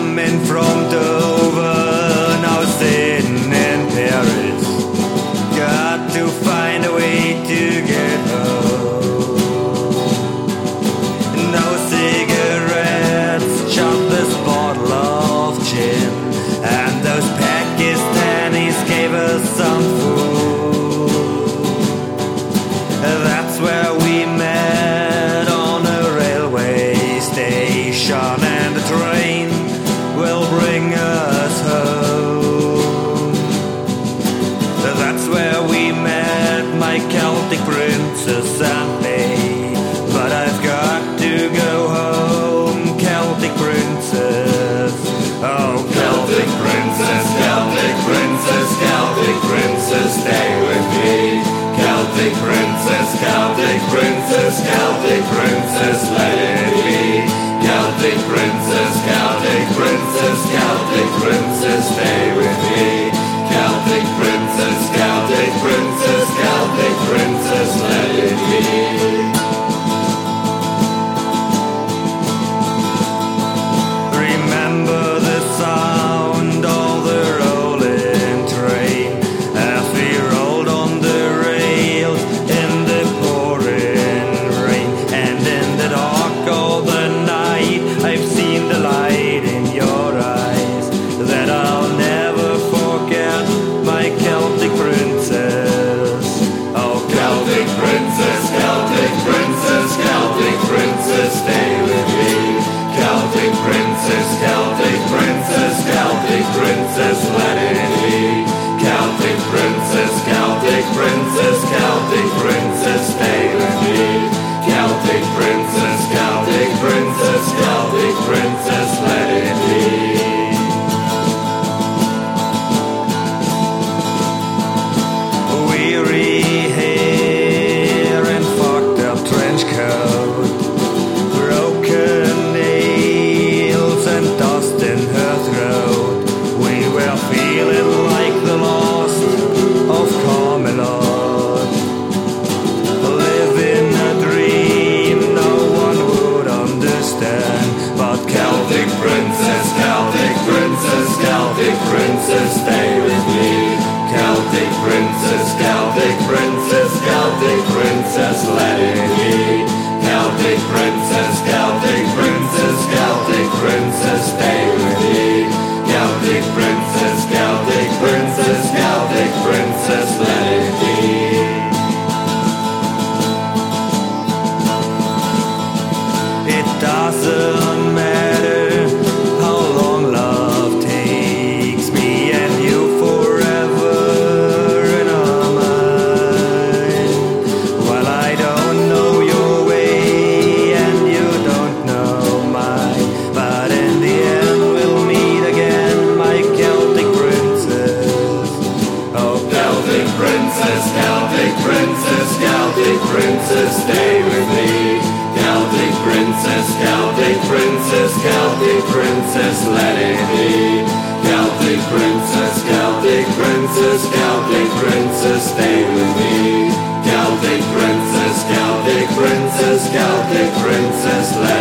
coming from Dover, now sitting in Paris. Got to find a way to get home. No cigarettes, just this bottle of gin, and those Pakistanis gave us some food. That's where we met, on a railway station, and the train will bring us home. That's where we met, my Celtic princess and me. But I've got to go home, Celtic princess. Oh, Celtic princess, Celtic princess, Celtic princess, stay with me. Celtic princess, Celtic princess, Celtic princess, let it be. Celtic princess, Celtic princess, Celtic princess, stay with me. Celtic princess, Celtic princess, Celtic princess, let it be. Remember the sound of the rolling train as we rolled on the rails in the pouring rain. And in the dark of the night, I've seen the light in your eyes that I'll never forget, my Celtic princess. Oh, Celtic princess, Celtic princess, Celtic princess, stay with me. Celtic princess, Celtic princess, Celtic princess, let it be. Celtic princess, Celtic princess, Celtic princess, stay with me. Celtic princess, Celtic princess, Celtic princess, let it be. Weary hair and fucked up trench coat, broken nails and dust in her throat. We were feeling like the lost of Camelot, living a dream no one would understand. But Celtic princess, Celtic princess, Celtic princess, stay with me. Celtic princess, Celtic princess, Celtic princess, let it be. Celtic princess, Celtic princess, Celtic princess, stay with me. Celtic princess, Celtic princess, Celtic princess, let it be. It doesn't matter how long love takes, me and you forever in our mind. Well, I don't know your way and you don't know mine, but in the end we'll meet again, my Celtic princess. Oh, Celtic princess, Celtic princess, Celtic princess, stay with me. Celtic princess, Celtic princess, Celtic princess, let it be. Celtic princess, Celtic princess, Celtic princess, stay with me. Celtic princess, Celtic princess, Celtic princess, let